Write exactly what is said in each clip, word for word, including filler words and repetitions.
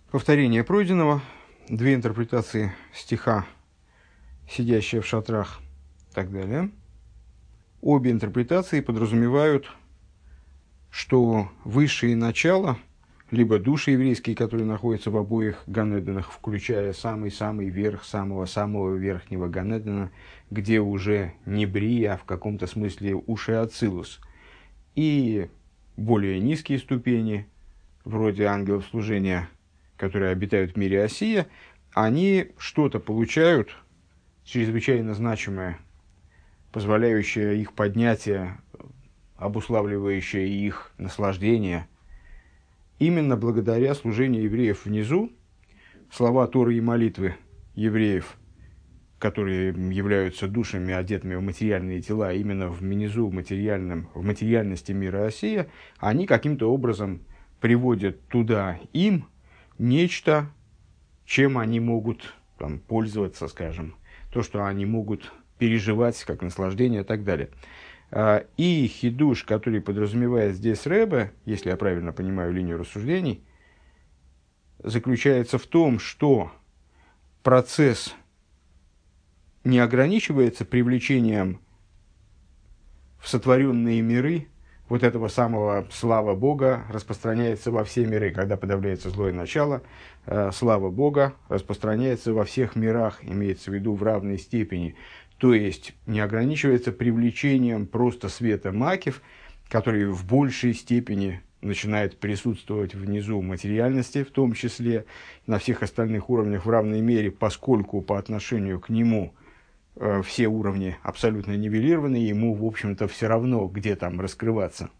Повторение пройденного, две интерпретации стиха «сидящие в шатрах» и так далее. Обе интерпретации подразумевают, что высшие начала, либо души еврейские, которые находятся в обоих Ганеденах, включая самый-самый верх самого-самого верхнего Ганедена, где уже не Брия, а в каком-то смысле уши Ацилус, и более низкие ступени, вроде ангелов служения, которые обитают в мире Осия, они что-то получают чрезвычайно значимое, позволяющее их поднятие, обуславливающее их наслаждение, именно благодаря служению евреев внизу. Слова Торы и молитвы евреев, которые являются душами, одетыми в материальные тела, именно внизу, в, материальном, в материальности мира Осия, они каким-то образом приводят туда им нечто, чем они могут там пользоваться, скажем, то, что они могут переживать как наслаждение и так далее. И хидуш, который подразумевает здесь Ребе, если я правильно понимаю линию рассуждений, заключается в том, что процесс не ограничивается привлечением в сотворенные миры вот этого самого слава Бога, распространяется во все миры. Когда подавляется злое начало, слава Бога распространяется во всех мирах, имеется в виду в равной степени. То есть не ограничивается привлечением просто света макев, который в большей степени начинает присутствовать внизу материальности, в том числе на всех остальных уровнях в равной мере, поскольку по отношению к нему э, все уровни абсолютно нивелированы, ему, в общем-то, все равно, где там раскрываться.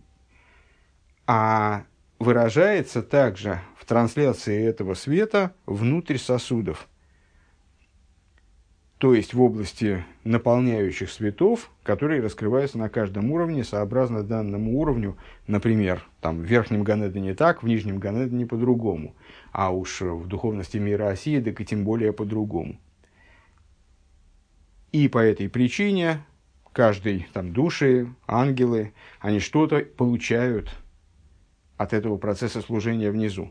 А выражается также в трансляции этого света внутрь сосудов. То есть в области наполняющих светов, которые раскрываются на каждом уровне сообразно данному уровню. Например, там, в верхнем Ганедене так, в нижнем Ганедене по-другому. А уж в духовности мира Осии, так и тем более по-другому. И по этой причине каждый, там, души, ангелы, они что-то получают от этого процесса служения внизу.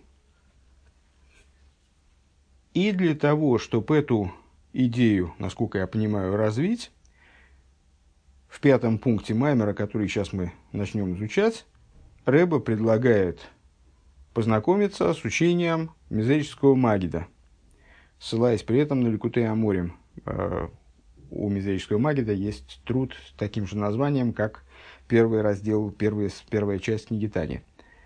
И для того, чтобы эту идею, насколько я понимаю, развить, в пятом пункте Маймера, который сейчас мы начнем изучать, Ребе предлагает познакомиться с учением мезерического Магида, ссылаясь при этом на Ликутей Аморим. У мезерического Магида есть труд с таким же названием, как первый раздел, первый, первая часть книги Тани.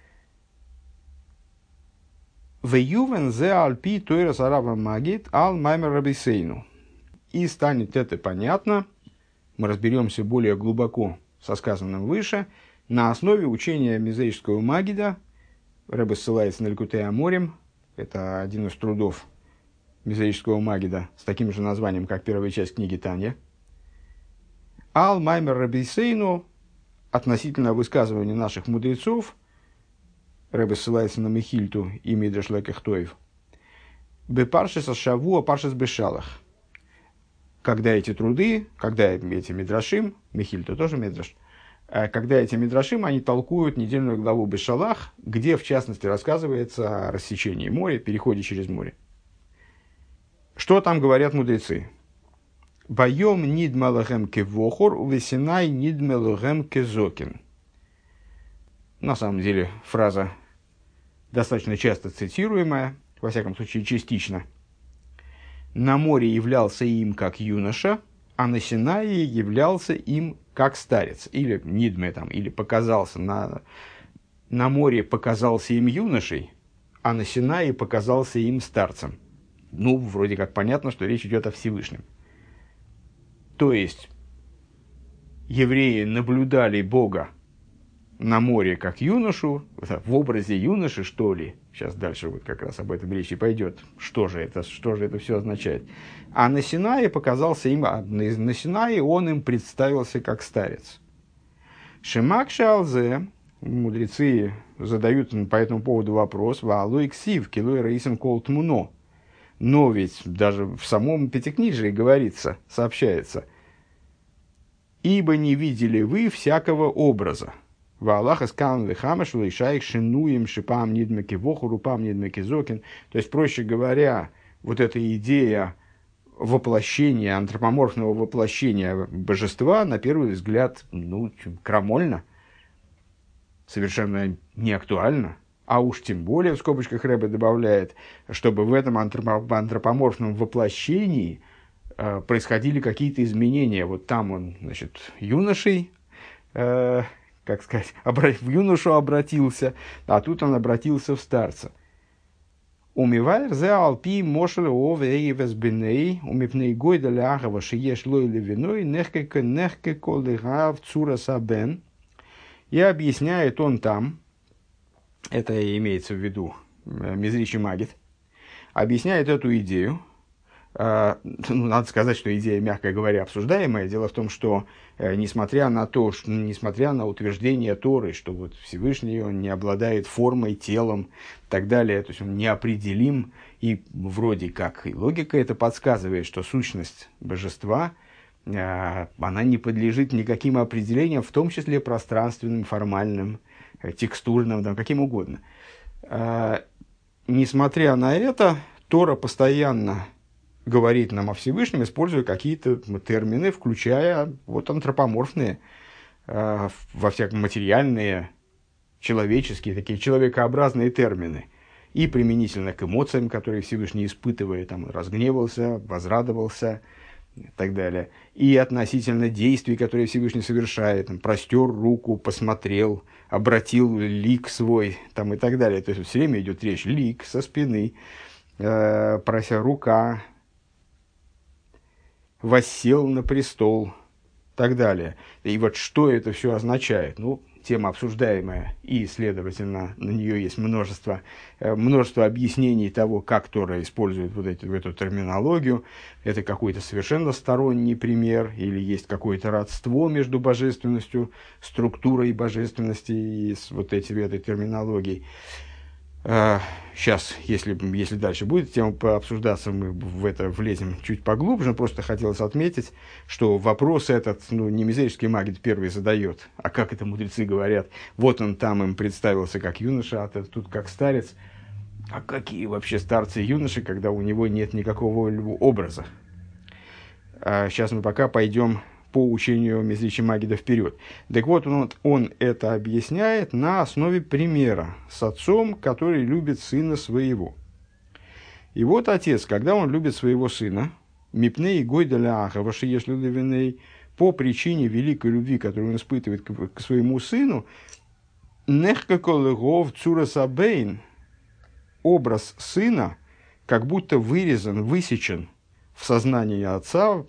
«Веювен зе альпи тойрас арава магит ал маймер рабисейну». И станет это понятно, мы разберемся более глубоко со сказанным выше, на основе учения мезерического Магида. Ребе ссылается на Ликутей Аморим, это один из трудов мезерического Магида с таким же названием, как первая часть книги Таня. Ал маймер рабисейну, относительно высказывания наших мудрецов, Ребе ссылается на Мехильту и Мидраш Лекех Тоев. Бепаршес ашавуа паршес бешалах. Когда эти труды, когда эти мидрашим, Мехильта тоже мидраш, когда эти мидрашим, они толкуют недельную главу Бешалах, где, в частности, рассказывается о рассечении моря, переходе через море. Что там говорят мудрецы? «Байом нидмалахем кевохор, увесинай нидмалахем кезокин». На самом деле, фраза достаточно часто цитируемая, во всяком случае, частично. На море являлся им как юноша, а на Синае являлся им как старец. Или нидме там, или показался на, на море показался им юношей, а на Синае показался им старцем. Ну, вроде как понятно, что речь идет о Всевышнем. То есть, евреи наблюдали Бога на море как юношу, в образе юноши, что ли. Сейчас дальше вот как раз об этом речь и пойдет. Что же это, что же это все означает? А на Синае показался им, на Синае он им представился как старец. Шемак шалзе, мудрецы задают по этому поводу вопрос, ваалуй ксив, килуй раисен кол тмуно. Но ведь даже в самом Пятикнижии говорится, сообщается, ибо не видели вы всякого образа. Ваалаха скан вехамаш лишаих шинуем шипам нидмеки воху рупам нидмеки зокин. То есть, проще говоря, вот эта идея воплощения, антропоморфного воплощения божества, на первый взгляд, ну, крамольно, совершенно не актуально. А уж тем более, в скобочках Ребе добавляет, чтобы в этом антропоморфном воплощении э, происходили какие-то изменения. Вот там он, значит, юношей, э, как сказать, обра- в юношу обратился, а тут он обратился в старца. Умивайр зе алпи мошель овеевес беней, умипней гойда ляхава шиеш лойли виной, нехке нехке колыгав цурасабен. И объясняет он там, это имеется в виду Мизричи Магит, объясняет эту идею. Ну, надо сказать, что идея, мягко говоря, обсуждаемая. Дело в том, что несмотря на то, что, несмотря на утверждение Торы, что вот Всевышний он не обладает формой, телом и так далее, то есть он неопределим, и вроде как и логика это подсказывает, что сущность божества, она не подлежит никаким определениям, в том числе пространственным, формальным, текстурным, там, каким угодно. А, несмотря на это, Тора постоянно говорит нам о Всевышнем, используя какие-то термины, включая вот, антропоморфные, а, во всяком материальные, человеческие, такие человекообразные термины. И применительно к эмоциям, которые Всевышний испытывает, там, разгневался, возрадовался, и так далее. И относительно действий, которые Всевышний совершает, там, простер руку, посмотрел, обратил лик свой, там, и так далее. То есть, все время идет речь лик со спины, э, прося рука, воссел на престол, и так далее. И вот что это все означает? Ну, тема обсуждаемая, и, следовательно, на нее есть множество, множество объяснений того, как Тора использует вот эти, эту терминологию. Это какой-то совершенно сторонний пример, или есть какое-то родство между божественностью, структурой божественности и с вот этими, этой терминологией. Сейчас, если, если дальше будет тема пообсуждаться, мы в это влезем чуть поглубже. Просто хотелось отметить, что вопрос этот, ну, не Мизричский Магит первый задает, а как это мудрецы говорят. Вот он там им представился как юноша, а тут как старец. А какие вообще старцы и юноши, когда у него нет никакого образа? А сейчас мы пока пойдем по учению Мизричи Магида вперед. Так вот, он, он это объясняет на основе примера с отцом, который любит сына своего. И вот отец, когда он любит своего сына, мипней гойда ляха вашиеш левиней, по причине великой любви, которую он испытывает к, к своему сыну, нехка колыгов цурасабейн, образ сына как будто вырезан, высечен в сознании отца,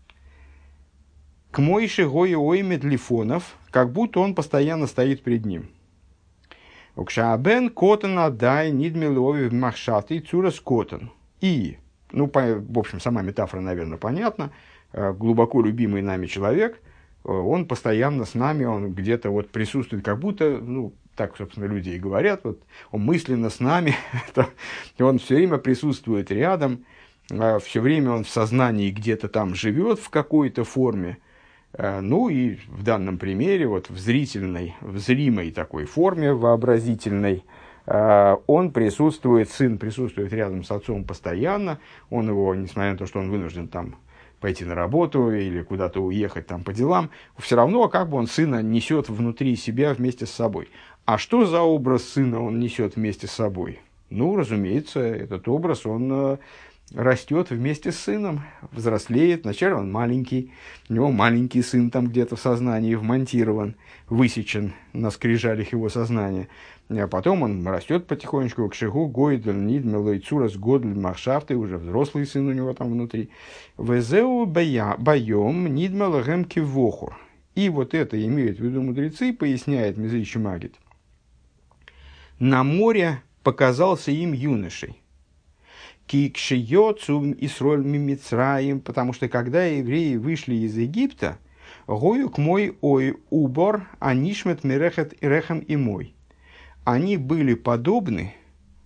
к Мойше Гое оймет лифонов, как будто он постоянно стоит перед ним. Укшаабен котен адай нидмилови махшаты цурас котен. И, ну, по, в общем, сама метафора, наверное, понятна. Глубоко любимый нами человек, он постоянно с нами, он где-то вот присутствует, как будто, ну, так, собственно, люди и говорят, вот, он мысленно с нами, он все время присутствует рядом, все время он в сознании где-то там живет в какой-то форме. Ну и в данном примере, вот в зрительной, в зримой такой форме, вообразительной, он присутствует, сын присутствует рядом с отцом постоянно, он его, несмотря на то, что он вынужден там пойти на работу или куда-то уехать там по делам, все равно как бы он сына несет внутри себя вместе с собой. А что за образ сына он несет вместе с собой? Ну, разумеется, этот образ, он растет вместе с сыном, взрослеет. Вначале он маленький, у него маленький сын там где-то в сознании вмонтирован, высечен на скрижалях его сознания. А потом он растет потихонечку к шигу, гойдл, нидмелой, цурас, годль, махшафты, уже взрослый сын у него там внутри. Везеу боем, нидмела гемки вохур. И вот это имеют в виду мудрецы, поясняет Мизричи Магит. На море показался им юношей. Кикшиёцум Исроль Мимицраим, потому что когда евреи вышли из Египта, гоюк мой ой убор, анишмет мирехет ирехам и мой. Они были подобны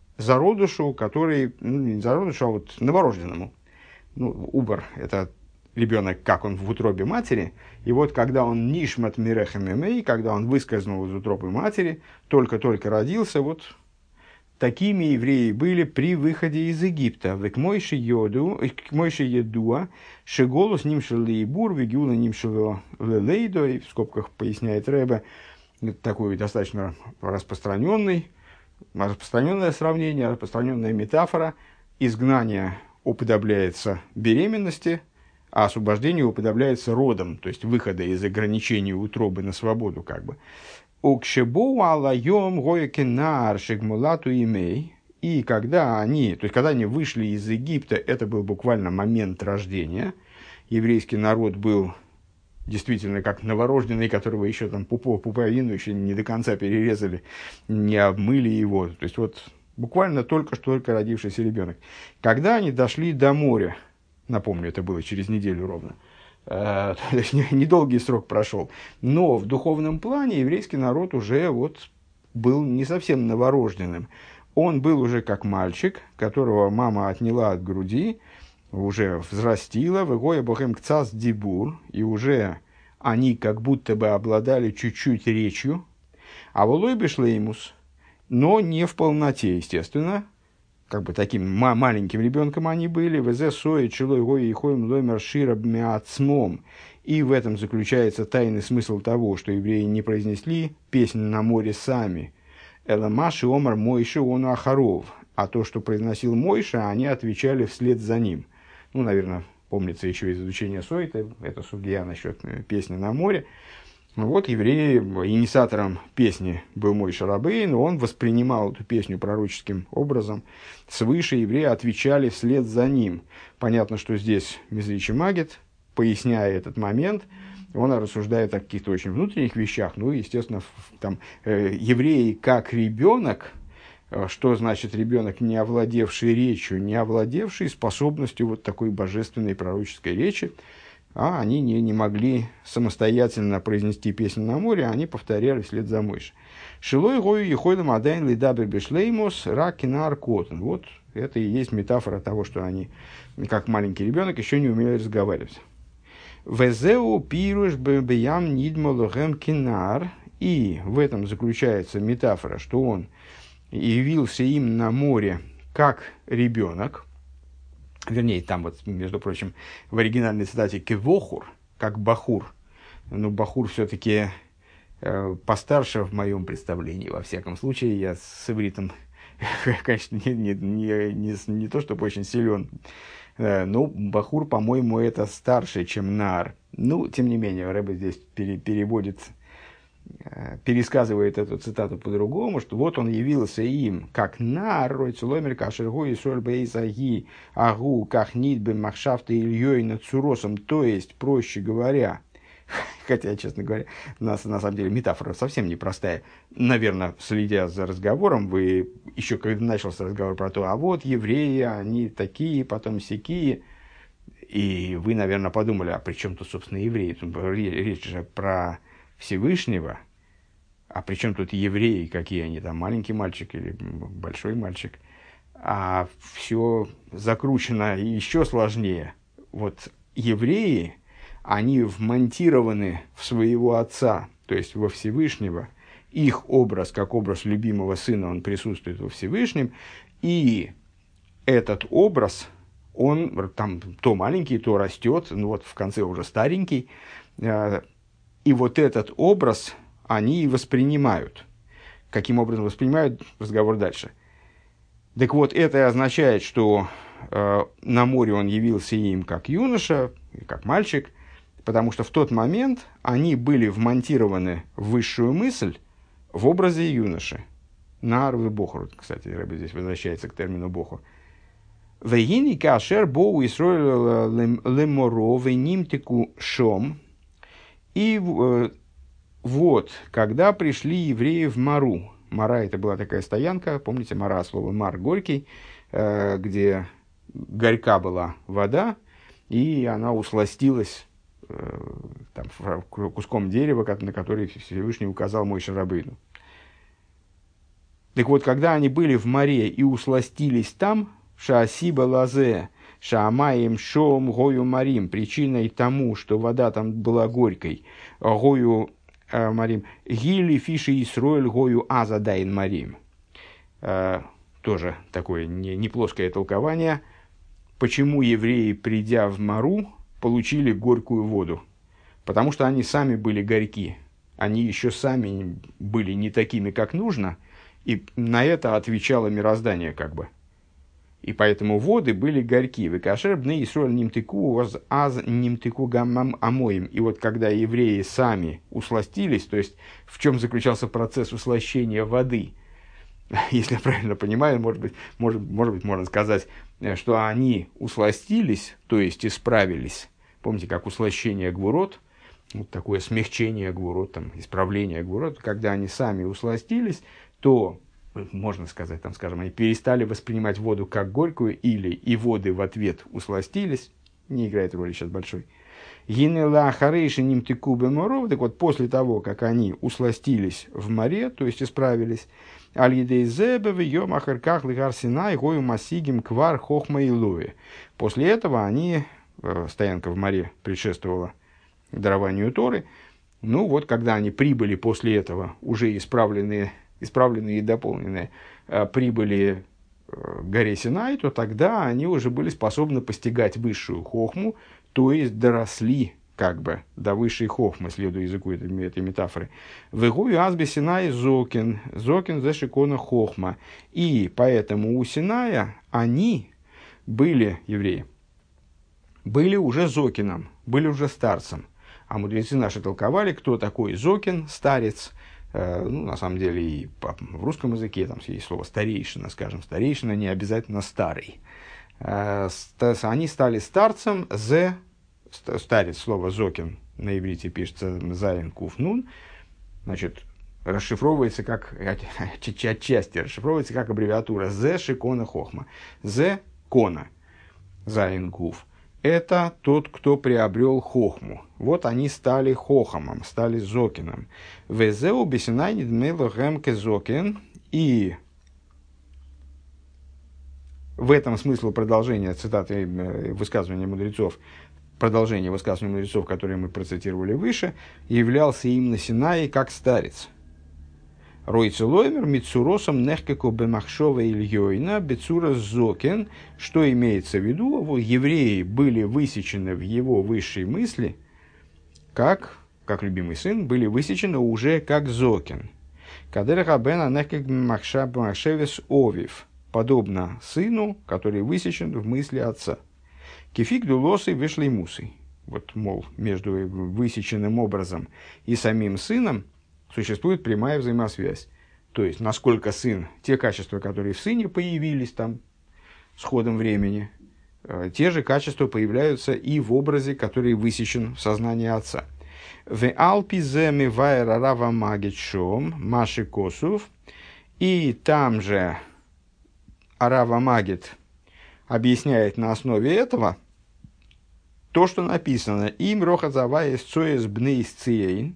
зародышу, который, ну, не зародышу, а вот новорожденному. Ну, убор – это ребенок, как он в утробе матери, и вот когда он нишмат мирехамемей, когда он выскользнул из утробы матери, только-только родился, вот такими евреи были при выходе из Египта. К Мойше Йоду, к Мойше Едуа, Шеголус нимшел лейбур, вегиула нимшел лейдо, и в скобках поясняет Ребе, такой достаточно распространенный, распространенное сравнение, распространенная метафора. Изгнание уподобляется беременности, а освобождение уподобляется родом, то есть выхода из ограничений утробы на свободу, как бы. Укшебоу алайом гоекенар шигмулату имей. И когда они, то есть когда они вышли из Египта, это был буквально момент рождения. Еврейский народ был действительно как новорожденный, которого еще там пупо, пуповину еще не до конца перерезали, не обмыли его. То есть вот буквально только что только родившийся ребенок. Когда они дошли до моря, напомню, это было через неделю ровно, то есть недолгий срок прошел, но в духовном плане еврейский народ уже вот был не совсем новорожденным. Он был уже как мальчик, которого мама отняла от груди, уже взрастила, вегоя бохем кцас дибур, и уже они как будто бы обладали чуть-чуть речью, а волой бишлеймус, но не в полноте, естественно, как бы таким ма- маленьким ребенком они были, везе сои челой гои и хоем лоймер шира бмеацмом, и в этом заключается тайный смысл того, что евреи не произнесли песню на море сами, эламаши омар Мойше ону ахаров, а то, что произносил Мойше, они отвечали вслед за ним. Ну, наверное, помнится еще из изучения Сойта, это судья насчет песни на море. Вот евреи, инициатором песни был Мойше Рабейн, но он воспринимал эту песню пророческим образом. Свыше евреи отвечали вслед за ним. Понятно, что здесь Мизричи Магит, поясняя этот момент, он рассуждает о каких-то очень внутренних вещах. Ну, естественно, там, э, евреи как ребенок, что значит ребенок, не овладевший речью, не овладевший способностью вот такой божественной пророческой речи, а они не, не могли самостоятельно произнести песню на море, они повторяли вслед за Мойше. Шилой гою ехойдам адайн лидабер бешлеймус ракинар котен. Вот это и есть метафора того, что они, как маленький ребенок, еще не умели разговаривать. Везеу пируш беям нидмолохем кинар. И в этом заключается метафора, что он явился им на море как ребенок. Вернее, там вот, между прочим, в оригинальной цитате «кевохур», как бахур. Но бахур все-таки э, постарше в моем представлении, во всяком случае. Я с ивритом, конечно, не, не, не, не, не то, чтобы очень силен. Э, но бахур, по-моему, это старше, чем нар. Ну, тем не менее, Рэбе здесь пере, переводит, э, пересказывает эту цитату по-другому, что вот он явился им, как нар, ройцеломер, кашергу и соль бейзаги, агу, как нит бем махшафта ильей над цуросом, то есть, проще говоря, хотя, честно говоря, у нас на самом деле метафора совсем непростая. Наверное, следя за разговором, вы еще когда начался разговор про то, а вот евреи, они такие, потом сякие, и вы, наверное, подумали, а при чем тут, собственно, евреи? Речь же про Всевышнего, а при чем тут евреи, какие они там, маленький мальчик или большой мальчик? А все закручено еще сложнее. Вот евреи, они вмонтированы в своего отца, то есть во Всевышнего. Их образ, как образ любимого сына, он присутствует во Всевышнем. И этот образ, он там то маленький, то растет, ну вот в конце уже старенький. И вот этот образ они воспринимают. Каким образом воспринимают? Разговор дальше. Так вот, это означает, что э, на море он явился им как юноша, как мальчик, потому что в тот момент они были вмонтированы в высшую мысль в образе юноши. Нар и бохур, кстати, Рэбе здесь возвращается к термину бохур. Вегини кашер боу исроил леморо венимтику шом. И э, вот, когда пришли евреи в Мару. Мара — это была такая стоянка, помните, Мара, слово Мар — горький, э, где горька была вода, и она усластилась э, там, куском дерева, на который Всевышний указал Мойше Рабейну. Так вот, когда они были в море и усластились там, Шаасиба лазе, Шаамаем шом гою марим, причиной тому, что вода там была горькой, гою э, марим, гили фиши исроэль гою азадайн марим. Э, тоже такое не, не плоское толкование. Почему евреи, придя в Мару, получили горькую воду? Потому что они сами были горьки. Они еще сами были не такими, как нужно, и на это отвечало мироздание как бы. И поэтому воды были горьки. «Векашер бней Исроэль нимтыку аз нимтыку гаммам амоим». И вот когда евреи сами усластились, то есть в чем заключался процесс услащения воды, если я правильно понимаю, может быть, может, может быть, можно сказать, что они усластились, то есть исправились. Помните, как услащение гвурот, вот такое смягчение гвурот, там, исправление гвурот, когда они сами усластились, то, можно сказать, там, скажем, они перестали воспринимать воду как горькую, или и воды в ответ усластились, не играет роли сейчас большой. Гинела харейши нимтыку беморов, так вот, после того, как они усластились в море, то есть исправились, после этого они, стоянка в море предшествовала дарованию Торы, ну вот, когда они прибыли после этого, уже исправленные, исправленные и дополненные, прибыли к горе Синай, то тогда они уже были способны постигать высшую хохму, то есть доросли как бы до высшей хохмы, следуя языку этой, этой метафоры. «Вегую азби Синай зокин, зокин зе шикона хохма». И поэтому у Синая они были, евреи, были уже зокином, были уже старцем. А мудрецы наши толковали, кто такой зокин, старец. Э, ну, на самом деле, и в русском языке там есть слово старейшина, скажем, старейшина не обязательно старый. Э, они стали старцем, зе, старец, слово зокин на иврите пишется заин куф нун, значит, расшифровывается как, отчасти расшифровывается как аббревиатура зе шикона хохма. Зе кона, заин куф. Это тот, кто приобрел хохму. Вот они стали хохомом, стали зокином. Везеу бесинай нидмело гемке зокин. И в этом смысл продолжения цитаты высказывания мудрецов, продолжение высказывания мудрецов, которые мы процитировали выше, являлся им на Синае как старец. Ройцелоймер мицуросом нехкеко бемахшова ильёйна бецура зокен. Что имеется в виду? Евреи были высечены в его высшей мысли, как, как любимый сын, были высечены уже как зокен. Кадераха бена нехкек бемахшевес овив. Подобно сыну, который высечен в мысли отца. Кефик дулосой вышли мусой. Вот, мол, между высеченным образом и самим сыном существует прямая взаимосвязь. То есть, насколько сын, те качества, которые в сыне появились там с ходом времени, э, те же качества появляются и в образе, который высечен в сознании отца. В алпизе мивайра рава магичом маши косов. И там же Арава Магит объясняет на основе этого то, что написано «Им рохазавая сцоес бнейс циейн».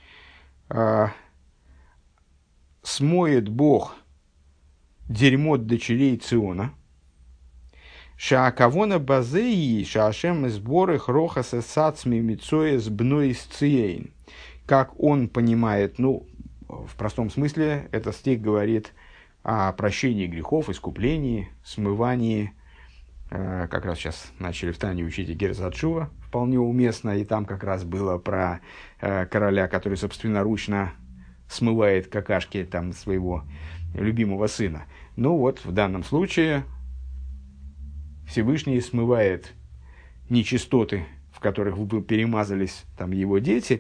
Смоет Бог дерьмо дочерей Циона. Шаакавона базеи шаашем сборы хрохаса сацми мицоес бнойс циейн. Как он понимает, ну, в простом смысле, этот стих говорит о прощении грехов, искуплении, смывании. Как раз сейчас начали в Тане учить Герза Тшува, вполне уместно, и там как раз было про короля, который собственноручно смывает какашки там своего любимого сына. Ну вот, в данном случае Всевышний смывает нечистоты, в которых перемазались там его дети.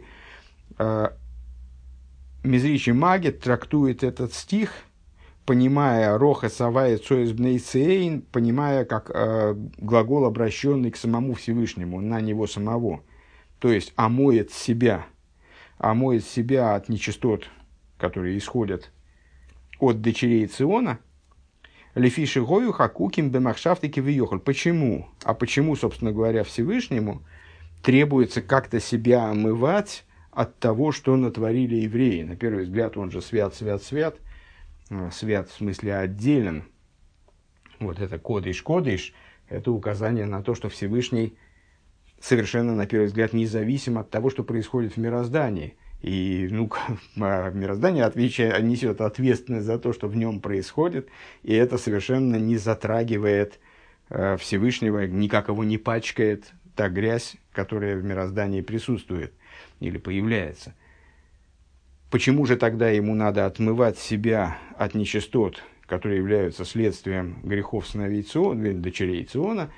Мизричи Магит трактует этот стих, понимая «роха савая цоэс бней цейн», понимая как э, глагол, обращенный к самому Всевышнему, на него самого. То есть омоет себя, омоет себя от нечистот, которые исходят от дочерей Циона. Лефиши гою хакуким бемахшафты кивиёхаль. Почему? А почему, собственно говоря, Всевышнему требуется как-то себя омывать от того, что натворили евреи? На первый взгляд он же свят, свят, свят. Свят в смысле отделен. Вот это кодыш, кодыш, Это указание на то, что Всевышний совершенно, на первый взгляд, независим от того, что происходит в мироздании. И ну, мироздание отвечает, несет ответственность за то, что в нем происходит, и это совершенно не затрагивает э, Всевышнего, никак его не пачкает та грязь, которая в мироздании присутствует или появляется. Почему же тогда ему надо отмывать себя от нечистот, которые являются следствием грехов сыновей Циона, дочерей Циона?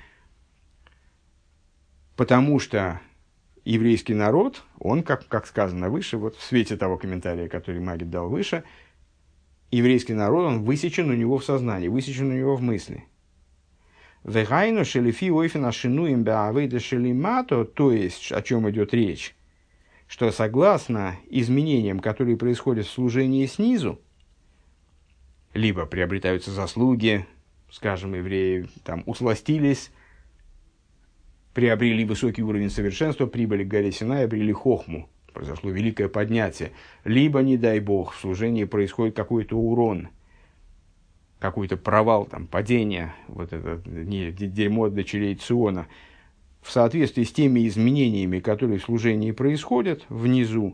Потому что еврейский народ, он, как, как сказано выше, вот в свете того комментария, который Магид дал выше, еврейский народ, он высечен у него в сознании, высечен у него в мысли. Вегайну шелифи ойфена шинуим беавейда шелимато, то есть, о чем идет речь, что согласно изменениям, которые происходят в служении снизу, либо приобретаются заслуги, скажем, евреи там усластились, приобрели высокий уровень совершенства, прибыли к горе Синай, обрели хохму, произошло великое поднятие. Либо, не дай бог, в служении происходит какой-то урон, какой-то провал, там, падение, вот это не, дерьмо дочерей Циона. В соответствии с теми изменениями, которые в служении происходят внизу,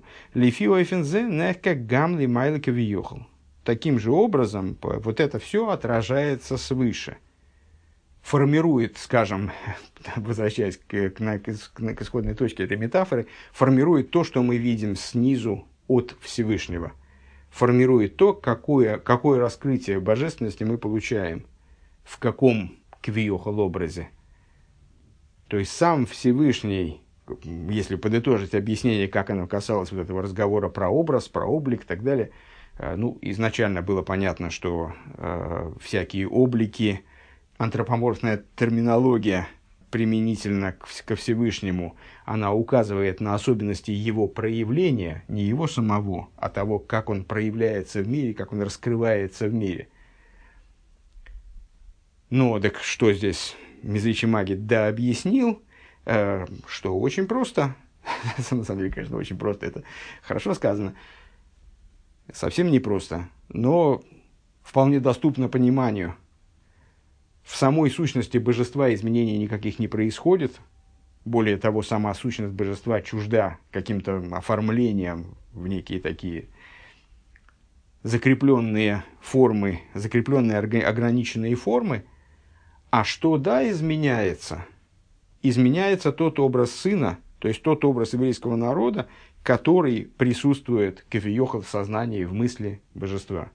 таким же образом вот это все отражается свыше. Формирует, скажем, возвращаясь к, к, к, к исходной точке этой метафоры, формирует то, что мы видим снизу от Всевышнего. Формирует то, какое, какое раскрытие божественности мы получаем, в каком квиохол образе. То есть сам Всевышний, если подытожить объяснение, как оно касалось вот этого разговора про образ, про облик и так далее, ну, изначально было понятно, что э, всякие облики, антропоморфная терминология применительно ко Всевышнему, она указывает на особенности его проявления, не его самого, а того, как он проявляется в мире, как он раскрывается в мире. Ну, так что здесь Мизричи Магид да объяснил, э, что очень просто, на самом деле, конечно, очень просто, это хорошо сказано, совсем непросто, но вполне доступно пониманию. В самой сущности божества изменений никаких не происходит. Более того, сама сущность божества чужда каким-то оформлением в некие такие закрепленные формы, закрепленные ограниченные формы. А что да изменяется? Изменяется тот образ сына, то есть тот образ еврейского народа, который присутствует кефиохал в сознании, в мысли божества.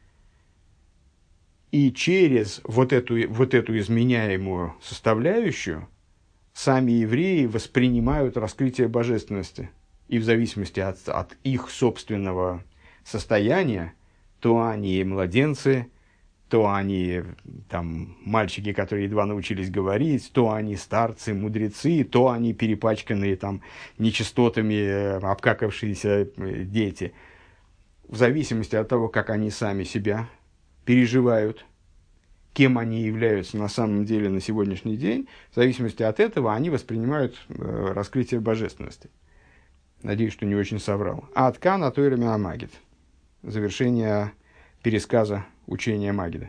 И через вот эту, вот эту изменяемую составляющую сами евреи воспринимают раскрытие божественности. И в зависимости от, от их собственного состояния, то они младенцы, то они там, мальчики, которые едва научились говорить, то они старцы, мудрецы, то они перепачканные там, нечистотами, обкакавшиеся дети. В зависимости от того, как они сами себя переживают, кем они являются на самом деле на сегодняшний день, в зависимости от этого они воспринимают э, раскрытие божественности. Надеюсь, что не очень соврал. А Аткан Атойра Мина Магид. Завершение пересказа учения Магида.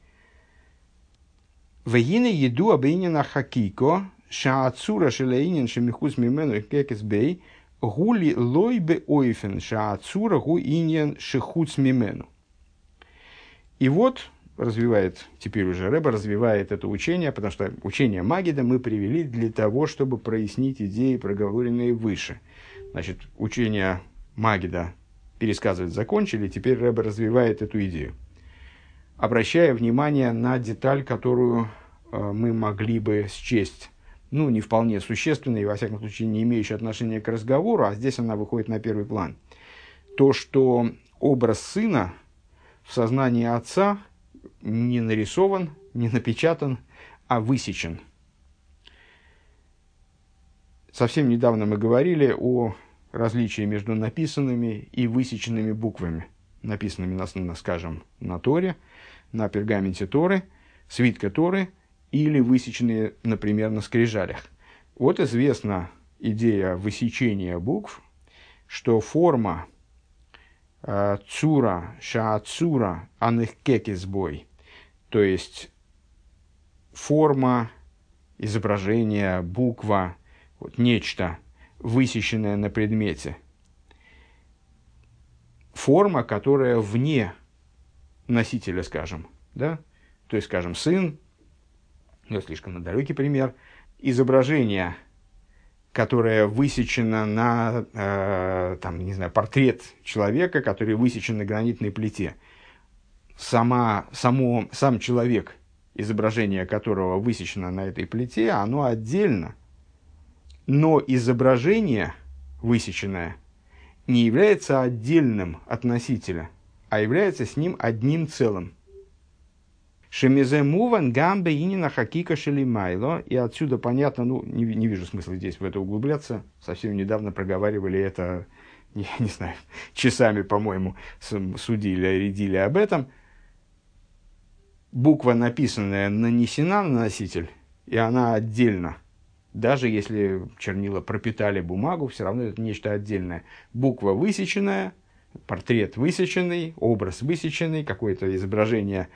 Вегине еду обейнина хакико шаацура шелеинин шемихус мимену кекесбей гули лойбе ойфен шаацура гу иньян шехуц мимену. И вот развивает, теперь уже Ребе развивает это учение, потому что учение Магида мы привели для того, чтобы прояснить идеи, проговоренные выше. Значит, учение Магида пересказывать закончили, теперь Ребе развивает эту идею, обращая внимание на деталь, которую э, мы могли бы счесть, ну, не вполне существенной, во всяком случае, не имеющей отношения к разговору, а здесь она выходит на первый план. То, что образ сына в сознании отца не нарисован, не напечатан, а высечен. Совсем недавно мы говорили о различии между написанными и высеченными буквами. Написанными, на, скажем, на Торе, на пергаменте Торы, свитка Торы, или высеченные, например, на скрижалях. Вот известна идея высечения букв, что форма цура, шаацура, анехкекисбой, то есть форма изображение, буква, вот, нечто, высеченное на предмете. Форма, которая вне носителя, скажем, да? То есть, скажем, сын, ну, слишком далекий пример, изображение, которое высечено на, э, там, не знаю, портрет человека, который высечен на гранитной плите. Сама, само, сам человек, изображение которого высечено на этой плите, оно отдельно, но изображение высеченное не является отдельным от носителя, а является с ним одним целым. Шемизе муван гамбе инина хакика шелимайло. И отсюда понятно, ну, не, не вижу смысла здесь в это углубляться. Совсем недавно проговаривали это, не, не знаю, часами, по-моему, судили, рядили об этом. Буква, написанная, нанесена на носитель, и она отдельно. Даже если чернила пропитали бумагу, все равно это нечто отдельное. Буква высеченная, портрет высеченный, образ высеченный, какое-то изображение,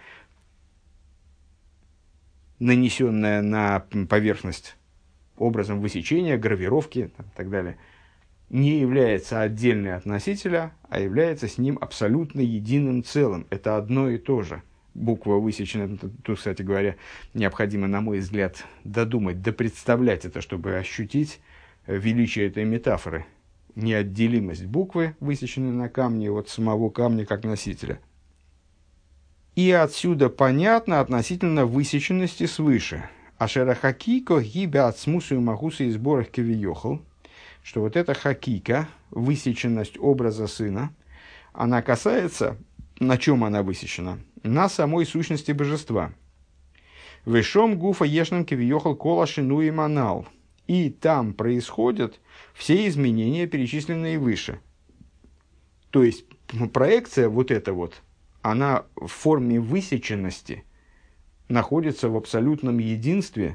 нанесенное на поверхность образом высечения, гравировки и так далее, не является отдельной от носителя, а является с ним абсолютно единым целым. Это одно и то же. Буква высечена, тут, кстати говоря, необходимо, на мой взгляд, додумать, допредставлять это, чтобы ощутить величие этой метафоры. Неотделимость буквы, высеченной на камне, от самого камня как носителя. И отсюда понятно относительно высеченности свыше. Ашера хакико гибя от смусу и магуса и сборах кевиёхал, что вот эта хакика, высеченность образа сына, она касается, на чем она высечена? На самой сущности божества. Вешом гуфа ешнан кевиёхал колаши ну и манал. И там происходят все изменения, перечисленные выше. То есть проекция вот эта вот, она в форме высеченности находится в абсолютном единстве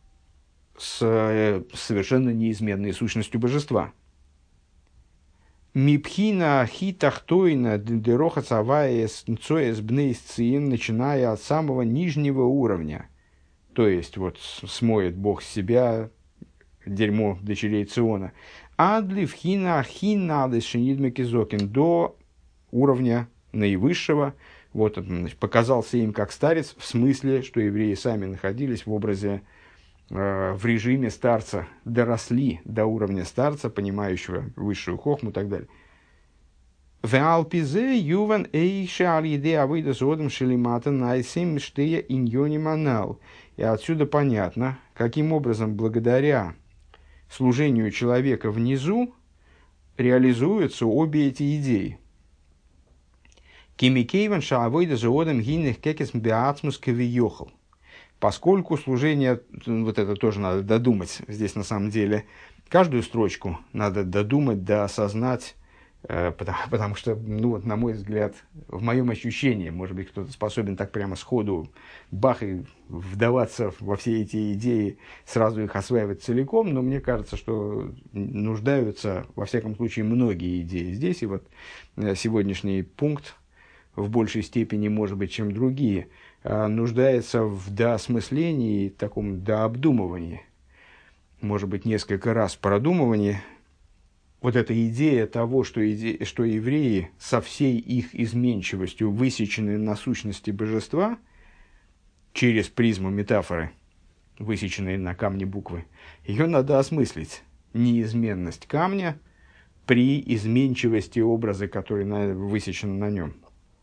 с совершенно неизменной сущностью божества. Мипхина хитахтойна дероха цаваес цоес бнейсциин, начиная от самого нижнего уровня. То есть, вот смоет Бог с себя дерьмо дочерей Циона. Адли вхина хина дешинидмекизокин, до уровня наивысшего. Вот, значит, показался им как старец, в смысле, что евреи сами находились в образе, э, в режиме старца, доросли до уровня старца, понимающего высшую хохму и так далее. В Алпизе юван эйша алиде авыда содом шелимата найсим штея иньони манал. И отсюда понятно, каким образом благодаря служению человека внизу реализуются обе эти идеи. Кимикейван шаавойда заодам гинных кекес мбиацмус кевиёхал. Поскольку служение, вот это тоже надо додумать здесь на самом деле, каждую строчку надо додумать, да осознать, э, потому, потому что, ну вот, на мой взгляд, в моем ощущении, может быть, кто-то способен так прямо сходу бах и вдаваться во все эти идеи, сразу их осваивать целиком, но мне кажется, что нуждаются, во всяком случае, многие идеи здесь, и вот сегодняшний пункт, в большей степени, может быть, чем другие, нуждается в доосмыслении, таком дообдумывании, может быть, несколько раз продумывании. Вот эта идея того, что, иде... что евреи со всей их изменчивостью высечены на сущности божества через призму метафоры, высеченной на камне буквы, ее надо осмыслить. Неизменность камня при изменчивости образа, который на... высечен на нем.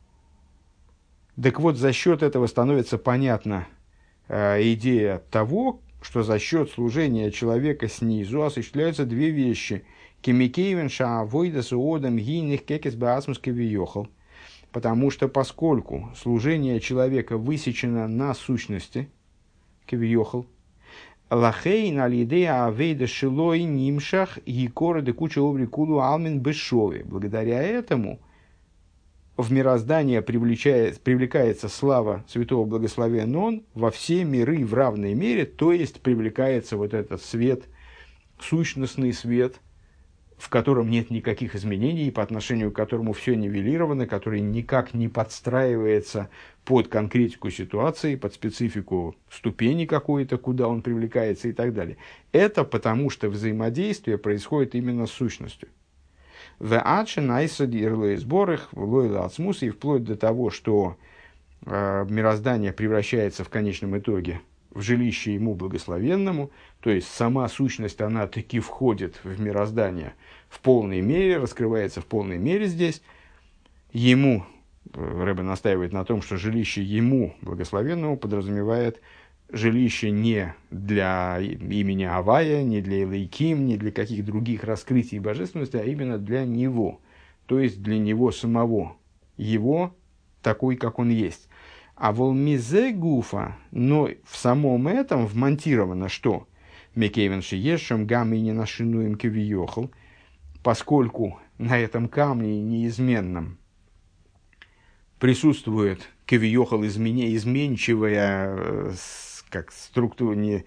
Так вот, за счет этого становится понятна э, идея того, что за счет служения человека снизу осуществляются две вещи. Кемикейвен шаавойда суодам гийных кекес баасмус кевиёхал. Потому что, поскольку служение человека высечено на сущности, кевиёхал, лахейн алидея авейда шилой нимшах якора декуча обрикулу алмин бешове. Благодаря этому в мироздание привлекается слава святого благословен он во все миры в равной мере, то есть привлекается вот этот свет, сущностный свет в котором нет никаких изменений, по отношению к которому все нивелировано, который никак не подстраивается под конкретику ситуации, под специфику ступени какой-то, куда он привлекается и так далее. Это потому, что взаимодействие происходит именно с сущностью. В аче найсади ирлей сборах, в лойла ацмус, и вплоть до того, что э, мироздание превращается в конечном итоге в жилище ему благословенному, то есть сама сущность, она таки входит в мироздание в полной мере, раскрывается в полной мере здесь. Ему, Ребе настаивает на том, что жилище ему благословенному подразумевает жилище не для имени Авая, не для Элейким, не для каких других раскрытий божественности, а именно для него, то есть для него самого, его такой, как он есть. А волмизе гуфа, но в самом этом вмонтировано что? Мекевен шиешем гамми не нашинуем кевиохал, поскольку на этом камне неизменном присутствует кевиохал измене, изменчивая, как структура, не,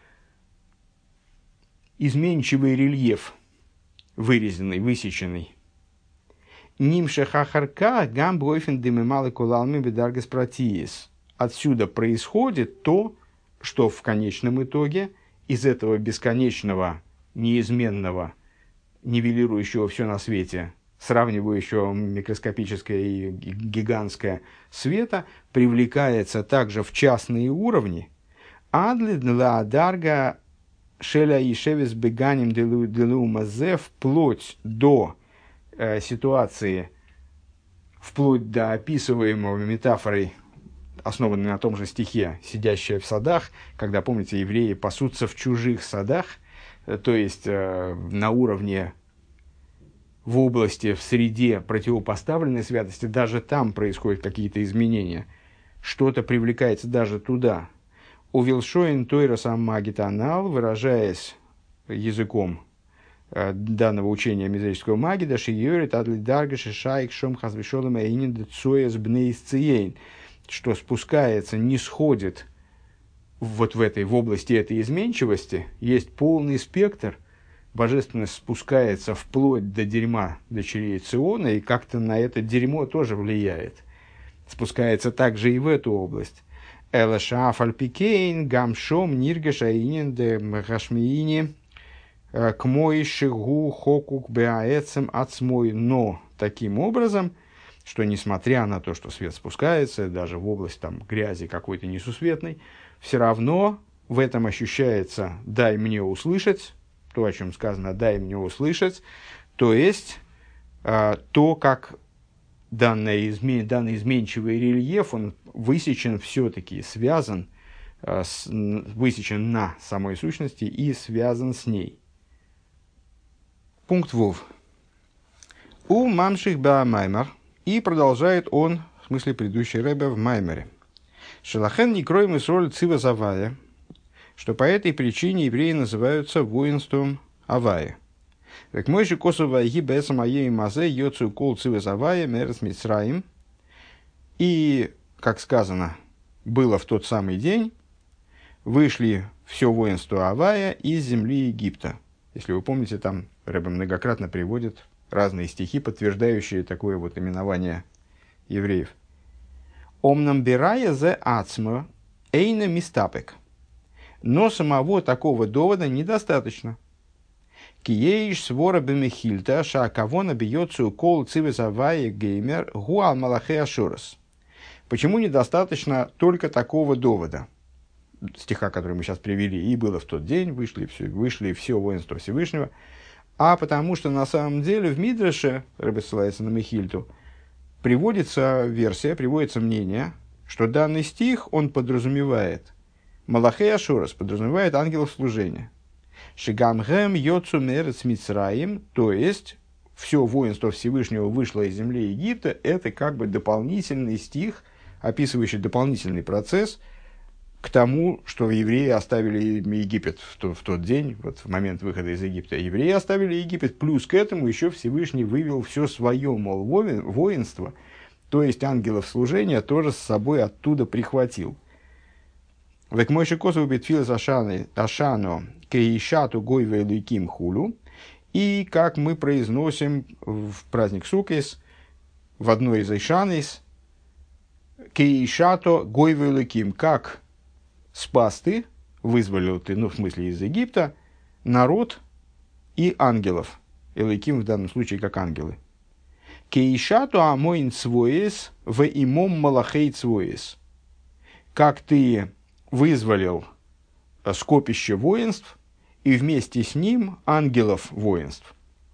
изменчивый рельеф, вырезанный, высеченный. Нимшехахарка гамбойфен дымималы кулалми бедаргас протиес. Отсюда происходит то, что в конечном итоге из этого бесконечного, неизменного, нивелирующего все на свете, сравнивающего микроскопическое и гигантское света, привлекается также в частные уровни. Адли для дарга шеля и шевес беганим делу мазе, вплоть до ситуации, вплоть до описываемого метафорой, основанной на том же стихе, сидящая в садах, когда, помните, евреи пасутся в чужих садах, то есть э, на уровне, в области, в среде противопоставленной святости, даже там происходят какие-то изменения, что-то привлекается даже туда. У Вилшоин Тойрос Аммагитанал, выражаясь языком данного учения мизерического магида, шиёрит адли даргаши шайк шом хазвишолом эйнин децоес бнеисциейн, что спускается, не сходит вот в этой, в области этой изменчивости, есть полный спектр, божественность спускается вплоть до дерьма дочерей Циона, и как-то на это дерьмо тоже влияет. Спускается также и в эту область. Элашаф альпикейн гамшом ниргаш аинин де гашмиини к мой шигу хокук беаэцем ацмой, но таким образом, что несмотря на то, что свет спускается, даже в область там, грязи какой-то несусветной, все равно в этом ощущается «дай мне услышать», то, о чем сказано «дай мне услышать», то есть э, то, как данный, измен, данный изменчивый рельеф, он высечен все-таки, связан, э, с, высечен на самой сущности и связан с ней. Пункт Вов. У мамших ба маймар. И продолжает он, в смысле предыдущий ребе, в маймере. Шелахен не кроем из роли цива завая, что по этой причине евреи называются воинством Авая. Как мой же косова гибеса моей мазе йоцу кол цива завая мерс мицраим. И, как сказано, было в тот самый день, вышли все воинство Авая из земли Египта. Если вы помните, там Ребе многократно приводит разные стихи, подтверждающие такое вот именование евреев. «Омнам бирая зе ацма эйна мистапек». Но самого такого довода недостаточно. «Киеиш свора бемехильта шаакавона бьется укол цивизавая геймер гуал малахе ашурас». Почему недостаточно только такого довода? Стиха, который мы сейчас привели, и было в тот день, вышли все, вышли все воинство Всевышнего. А потому что на самом деле в Мидраше, Ребе ссылается на Мехильту, приводится версия, приводится мнение, что данный стих, он подразумевает Малахей Ашурас, подразумевает ангелов служения. Шигамгэм йоцу мерец Мицраим, то есть все воинство Всевышнего вышло из земли Египта, это как бы дополнительный стих, описывающий дополнительный процесс к тому, что евреи оставили Египет в, то, в тот день, вот в момент выхода из Египта. Евреи оставили Египет, плюс к этому еще Всевышний вывел все свое, мол, воинство, то есть ангелов служения, тоже с собой оттуда прихватил. «Век мойши косу битфил ашано кейшату гойве ликим хулу». и как мы произносим в праздник Суккес в одной из Эйшанис «Кейшато гойвелыким», как спас ты, вызволил ты, ну, в смысле, из Египта, народ и ангелов. Элыким в данном случае как ангелы. «Кейшато амоин цвоес в имом малахей цвоес». Как ты вызволил скопище воинств и вместе с ним ангелов воинств.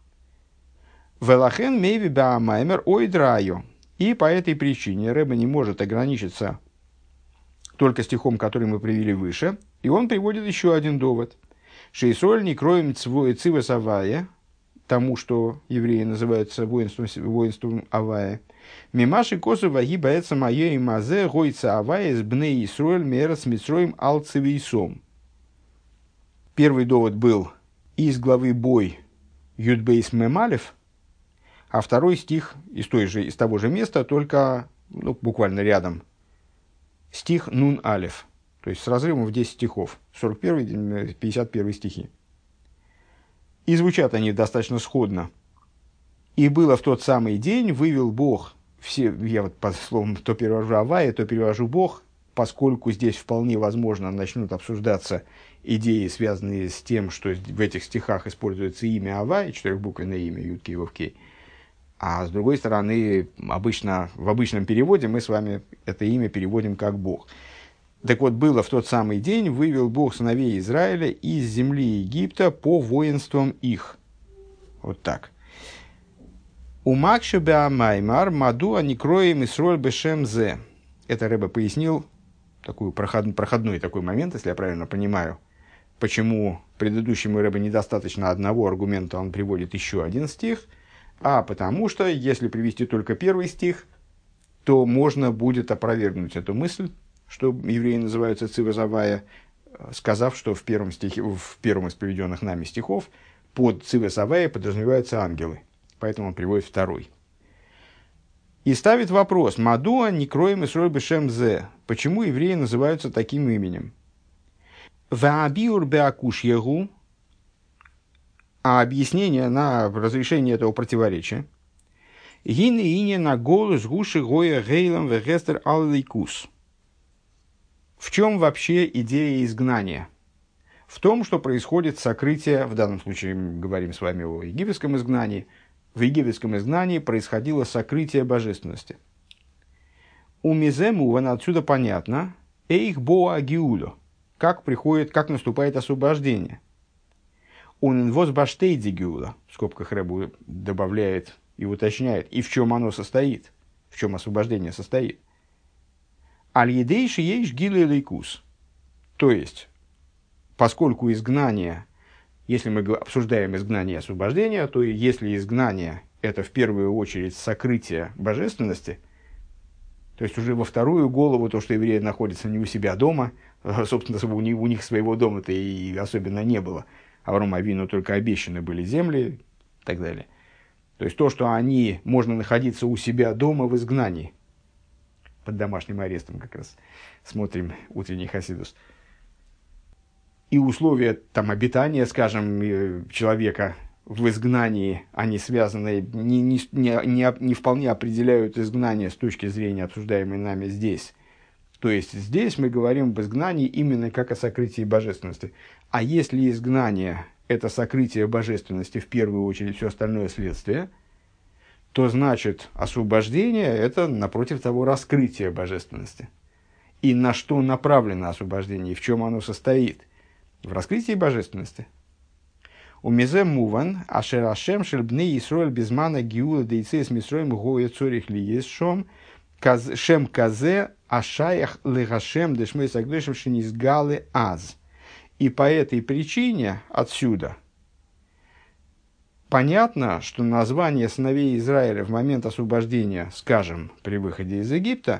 «Велахен мейви баамаймер ойдраю». И по этой причине Ребе не может ограничиться только стихом, который мы привели выше, и он приводит еще один довод. «Шейсоль не кроем цивес авая», тому, что евреи называются воинством, воинством авая, «Мимаши косу ваги баэца мае и мазе гойца авая с бней Исроэль мерас митсроим ал цивейсом». Первый довод был из главы Бой Юдбейс Мемалев, а второй стих из, той же, из того же места, только ну, буквально рядом. Стих Нун Алеф, то есть с разрывом в десять стихов, сорок первый пятьдесят первый стихи. И звучат они достаточно сходно. «И было в тот самый день, вывел Бог все...» Я вот по словам то перевожу Авая, то перевожу Бог, поскольку здесь вполне возможно начнут обсуждаться идеи, связанные с тем, что в этих стихах используется имя Авая, четырехбуквенное имя Юд-Кей Вов-Кей. А с другой стороны, обычно, в обычном переводе мы с вами это имя переводим как Бог. Так вот, было в тот самый день, вывел Бог сыновей Израиля из земли Египта по воинствам их. Вот так. «Умакши беамаймар маду аникроем исроль бешем зе». Это Ребе пояснил, такой проход, проходной такой момент, если я правильно понимаю, почему предыдущему Ребе недостаточно одного аргумента, он приводит еще один стих, а потому что, если привести только первый стих, то можно будет опровергнуть эту мысль, что евреи называются цивес авая, сказав, что в первом, стихе, в первом из приведенных нами стихов под цивес авая подразумеваются ангелы. Поэтому он приводит второй. И ставит вопрос: «Мадуа не кроем исроль бешем зе». Почему евреи называются таким именем? «Ваабиур беакуш ягу». А объяснение на разрешение этого противоречия. «Гин и ине на голос гуши гоя гейлам вегестер аллейкус». В чем вообще идея изгнания? В том, что происходит сокрытие, в данном случае мы говорим с вами о египетском изгнании, в египетском изгнании происходило сокрытие божественности. У Миземувана отсюда понятно, эйх боа гиуло, как приходит, как наступает освобождение. Он инвоз баштейди гиула, в скобках Ребу добавляет и уточняет, и в чем оно состоит, в чем освобождение состоит. Аль-едейши ейш гилы лейкус. То есть, поскольку изгнание, если мы обсуждаем изгнание и освобождение, то если изгнание – это в первую очередь сокрытие божественности, то есть уже во вторую голову то, что евреи находятся не у себя дома, собственно, у них, у них своего дома-то и особенно не было. Аврому Авину только обещаны были земли и так далее. То есть то, что они, можно находиться у себя дома в изгнании, под домашним арестом как раз смотрим утренний Хасидус. И условия там, обитания, скажем, человека в изгнании, они связаны, не, не, не, не вполне определяют изгнание с точки зрения обсуждаемой нами здесь. То есть здесь мы говорим об изгнании именно как о сокрытии божественности. А если изгнание – это сокрытие божественности, в первую очередь все остальное следствие, то значит освобождение – это, напротив того, раскрытие божественности. И на что направлено освобождение, и в чем оно состоит? В раскрытии божественности. У мизе муван, ашер ашем шельбны Исроэль безмана гиула дейцес мисроем гоя цорих ли есть шом, шем казе ашаях легашем дешмей сагдешем шинизгалы аз. И по этой причине отсюда понятно, что название сыновей Израиля в момент освобождения, скажем, при выходе из Египта,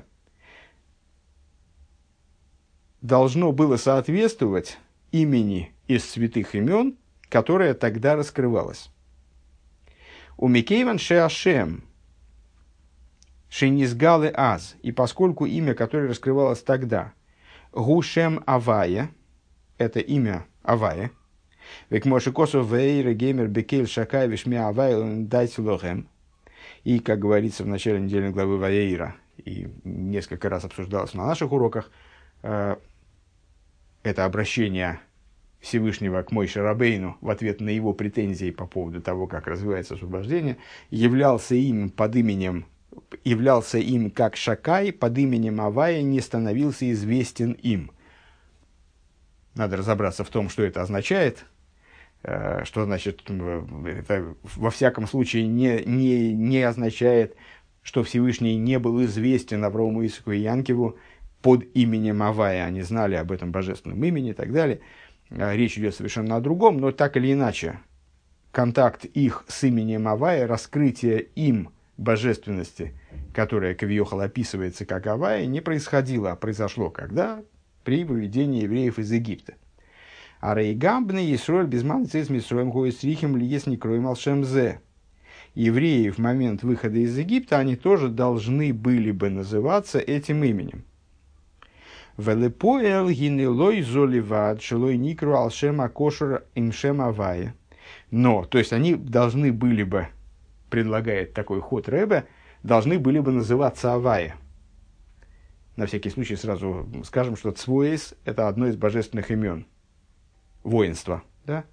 должно было соответствовать имени из святых имен, которое тогда раскрывалось. У Микейван Шеашем Шенизгалы Аз, и поскольку имя, которое раскрывалось тогда, Гушем Авая, это имя Авая, Век Моше Косов Вейра Геймер Бекель Шакай Вишмя Авай Дайтилохем. И, как говорится в начале недельной главы Ваейра, и несколько раз обсуждалось на наших уроках, э, это обращение Всевышнего к Мойше Рабейну в ответ на его претензии по поводу того, как развивается освобождение, являлся им под именем, являлся им как Шакай, под именем Авая не становился известен им. Надо разобраться в том, что это означает. Что значит, это во всяком случае не, не, не означает, что Всевышний не был известен Аврааму, Исааку и Янкиву под именем Авая. Они знали об этом божественном имени и так далее. Речь идет совершенно о другом, но так или иначе, контакт их с именем Авая, раскрытие им божественности, которая Кавиохал описывается как Авая, не происходило, а произошло когда? При выведении евреев из Египта. А рейгамбны Исроэль безман цейс мисроем гоис рихим лиес некроем алшемзе. Евреи в момент выхода из Египта, они тоже должны были бы называться этим именем. Велепоэл гинелой золивад шелой никру алшем акошер имшем авая. Но, то есть они должны были бы, предлагает такой ход Ребе, должны были бы называться Авая. На всякий случай сразу скажем, что Цвоис – это одно из божественных имен. Воинство. Да?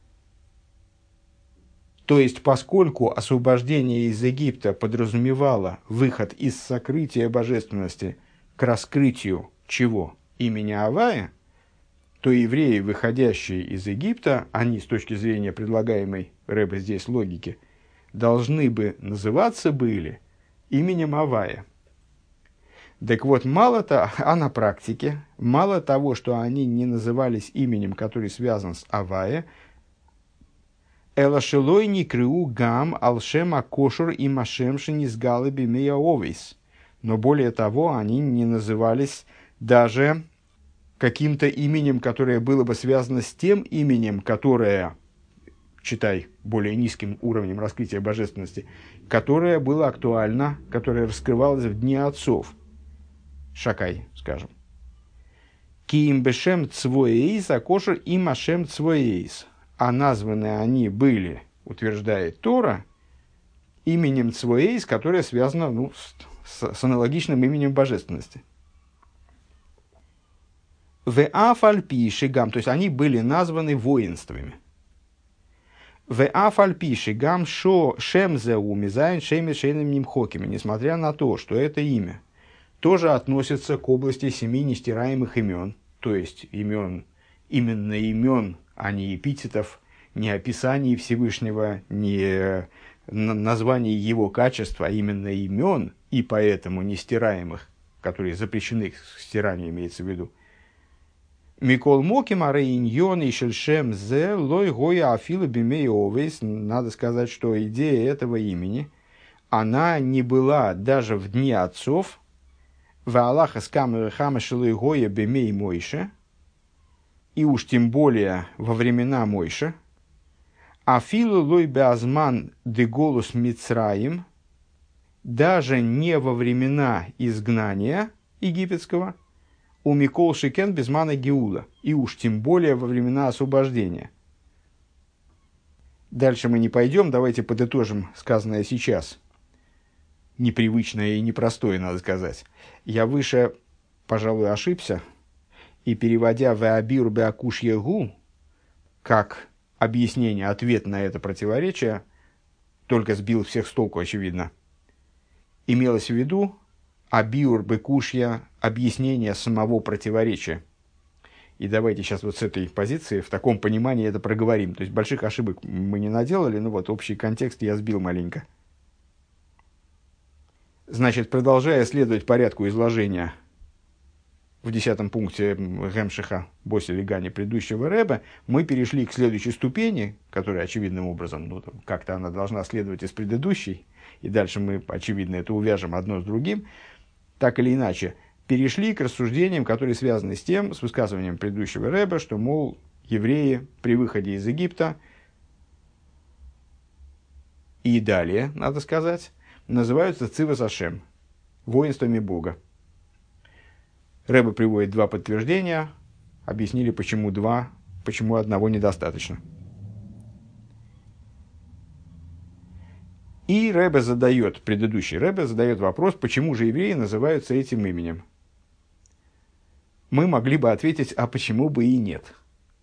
То есть, поскольку освобождение из Египта подразумевало выход из сокрытия божественности к раскрытию чего? Имени Авая, то евреи, выходящие из Египта, они, с точки зрения предлагаемой Ребе здесь логики, должны бы называться были именем Авая. Так вот, мало того, а на практике, мало того, что они не назывались именем, который связан с Авая, «Элашелой никрыу гам алшем акошур и машем шинизгалы бимея овейс». Но более того, они не назывались даже каким-то именем, которое было бы связано с тем именем, которое, читай, более низким уровнем раскрытия божественности, которое было актуально, которое раскрывалось в дни отцов. Шакай, скажем. Киим бешем цвоэйс, акошер и машем цвоэйс. А названы они были, утверждает Тора, именем цвоэйс, которое связано ну, с, с аналогичным именем божественности. В афальпи шигам, то есть они были названы воинствами. В афальпи шигам шо шемзеу мизайн шеми шейным нимхокими, несмотря на то, что это имя тоже относится к области семи нестираемых имен, то есть имен, именно имен, а не эпитетов, не описаний Всевышнего, не названий его качества, а именно имен, и поэтому нестираемых, которые запрещены к стиранию, имеется в виду. Микол Моким Арейньон и Шельшем Зе Лой Гоя Афила Бимей Овейс. Надо сказать, что идея этого имени, она не была даже в дни отцов, в Аллаха скам хамашилой гоя бемей Мойше, и уж тем более во времена Мойше, а филу лой беазман де голос Мицраим, даже не во времена изгнания египетского, у Микол Шикен безмана Геула, и уж тем более во времена освобождения. Дальше мы не пойдем, давайте подытожим сказанное сейчас. Непривычное и непростое, надо сказать. Я выше, пожалуй, ошибся, и переводя «Веабир беакуш егу» как объяснение, ответ на это противоречие, только сбил всех с толку, очевидно. Имелось в виду «Абиур бекушья» объяснение самого противоречия. И давайте сейчас вот с этой позиции, в таком понимании это проговорим. То есть больших ошибок мы не наделали, но вот общий контекст я сбил маленько. Значит, продолжая следовать порядку изложения в десятом пункте Гемшиха Босель Гани предыдущего Ребе, мы перешли к следующей ступени, которая очевидным образом, ну, как-то она должна следовать из предыдущей, и дальше мы, очевидно, это увяжем одно с другим, так или иначе, перешли к рассуждениям, которые связаны с тем, с высказыванием предыдущего Ребе, что, мол, евреи при выходе из Египта и далее, надо сказать, называются Цивас Ашем, воинствами Бога. Ребе приводит два подтверждения, объяснили, почему два, почему одного недостаточно. И Ребе задает, предыдущий Ребе задает вопрос, почему же евреи называются этим именем. Мы могли бы ответить, а почему бы и нет.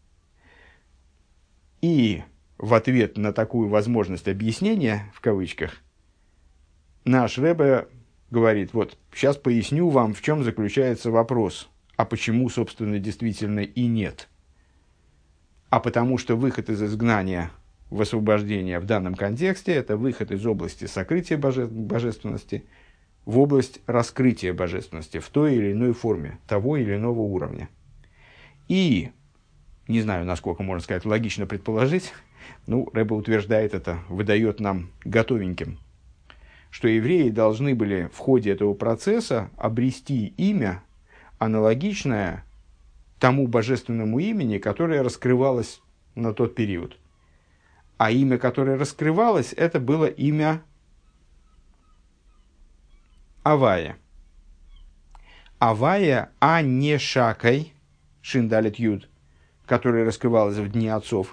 И в ответ на такую возможность объяснения, в кавычках, наш Ребе говорит, вот, сейчас поясню вам, в чем заключается вопрос, а почему, собственно, действительно и нет. А потому что выход из изгнания в освобождение в данном контексте – это выход из области сокрытия боже- божественности в область раскрытия божественности в той или иной форме, того или иного уровня. И, не знаю, насколько можно сказать, логично предположить, ну, Ребе утверждает это, выдает нам готовеньким, что евреи должны были в ходе этого процесса обрести имя, аналогичное тому божественному имени, которое раскрывалось на тот период. А имя, которое раскрывалось, это было имя Авая. Авая, а не Шакай, Шиндалит Юд, которое раскрывалось в дни отцов.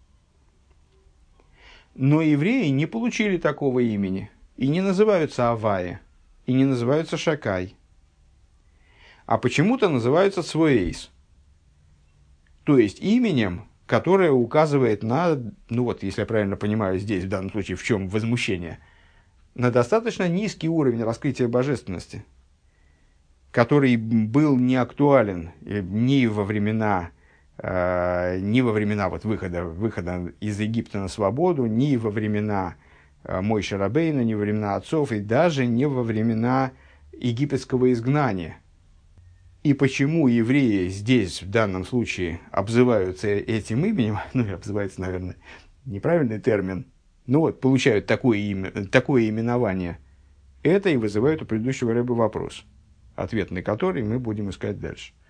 Но евреи не получили такого имени, и не называются Авая, и не называются Шакай, а почему-то называются Цвоэйс, то есть именем, которое указывает на, ну вот, если я правильно понимаю, здесь, в данном случае, в чем возмущение, на достаточно низкий уровень раскрытия божественности, который был не актуален ни во времена, э, ни во времена вот выхода, выхода из Египта на свободу, ни во времена э, Мойше Рабейна, ни во времена отцов, и даже не во времена египетского изгнания. И почему евреи здесь, в данном случае, обзываются этим именем, ну, обзывается, наверное, неправильный термин, ну вот, получают такое, имя, такое именование, это и вызывает у предыдущего Ребе вопрос, ответ на который мы будем искать дальше.